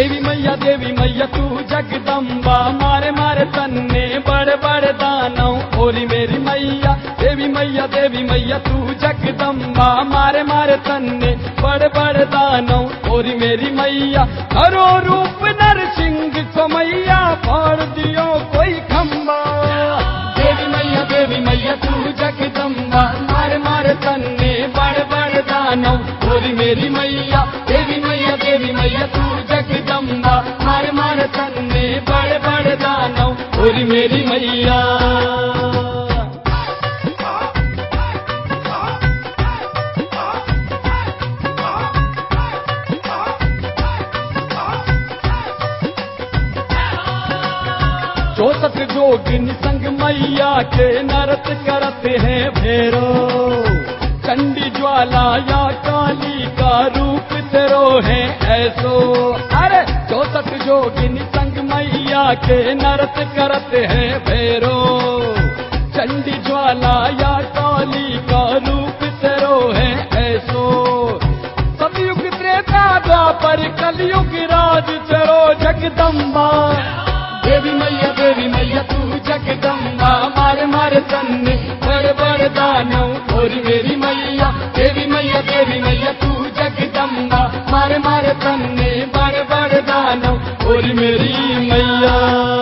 देवी मैया तू जगदम्बा मारे मारे तन्ने बड़ बड़ दानव ओरी मेरी मैया देवी मैया तू जगदम्बा मारे मारे तन्ने बड़ बड़ दानव ओरी मेरी मैया हरो रूप नरसिंह को मैया फाड़ दियो कोई खम्बा देवी मैया तू जगदम्बा मारे मारे तन्ने बड़ बड़ दानव ओरी मेरी मैया देवी मैया तू जगदम्बा मारे मारे तन्ने बड़ बड़ दानव ओरी मेरी मैया। चौसठ जोगिन संग मैया के नरत करते हैं भैरो चंडी ज्वाला या काली का रूप तेरो है ऐसो। अरे 64 जोगिन संग मैया के नरत करते हैं भैरो चंडी ज्वाला या काली का रूप तेरो है ऐसो। सतयुग त्रेता द्वापर कलयुग राज तेरो जगदम्बा देवी मैया तू जगदम्बा मारे मारे तन्ने बड़ बड़ दानव ओरी मेरी मैया देवी मैया तू जगदम्बा मारे मारे तन्ने बड़ बड़ दानव ओरी मेरी मैया।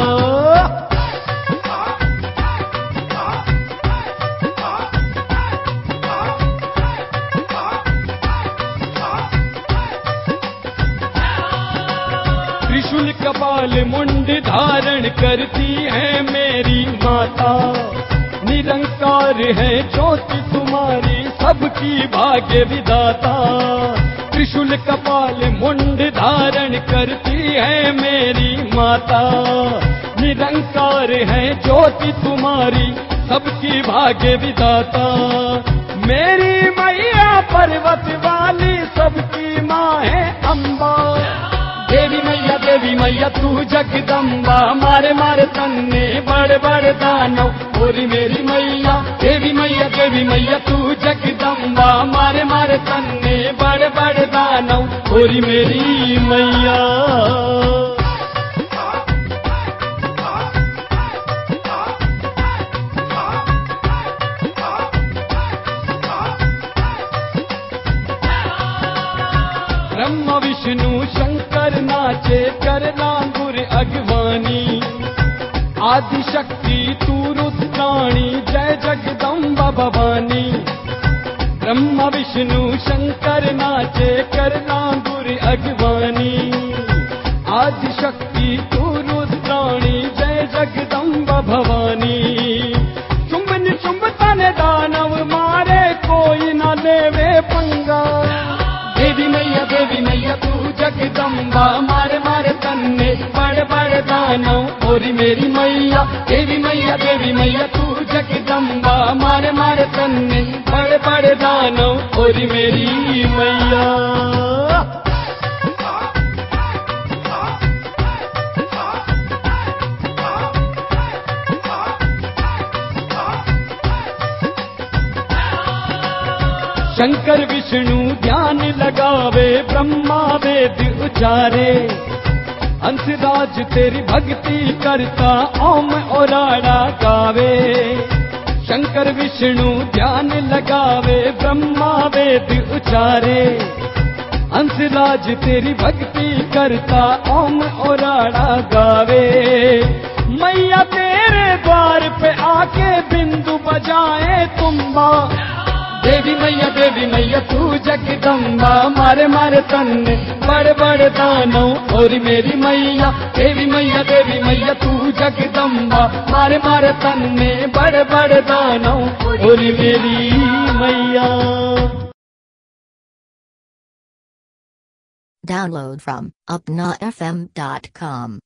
त्रिशूल कपाल मुंड धारण करती है मेरी माता निरंकार है ज्योति तुम्हारी सबकी भाग्य विधाता। त्रिशूल कपाल मुंड धारण करती है मेरी माता निरंकार है ज्योति तुम्हारी सबकी भाग्य विधाता। मेरी मैया पर्वत वाली सबकी माँ है अम्बा देवी मैया तू जगदम्बा मारे मारे तन्ने बड़ बड़ दानव ओरी मेरी मैया देवी मैया तू जगदम्बा मारे मारे तन्ने बड़ बड़ दानव ओरी मेरी मैया। ब्रह्मा विष्णु शंकर नाचे कर लांगुर अगवानी आदि शक्ति तू रुद्राणी जय जगदम्बा भवानी। ब्रह्मा विष्णु शंकर नाचे कर लांगुर अगवानी आदि शक्ति तू रुद्राणी जय जगदम्बा भवानी। चुंबन चुंबतन दानव मारे कोई न लेवे पंगा देवी मैया तू जगदम्बा मारे मारे तन्ने बड़ बड़ दानव ओरी मेरी मैया देवी मैया तू जगदम्बा मारे मारे तन्ने बड़ बड़ दानव ओरी मेरी मैया। शंकर विष्णु ध्यान लगावे ब्रह्मा वेद उचारे हंसराज तेरी भक्ति करता ओम ओराड़ा गावे। शंकर विष्णु ध्यान लगावे ब्रह्मा वेद उचारे हंसराज तेरी भक्ति करता ओम ओराड़ा गावे। मैया तेरे द्वार पे आके बिंदु बजाए तुम्बा देवी मैया तू जगदम्बा मारे मारे तन्ने बड़ बड़ दानव ओरी मेरी मैया देवी मैया तू जगदम्बा मारे मारे तन्ने बड़ बड़ दानव ओरी मेरी मैया। Download from upnafm.com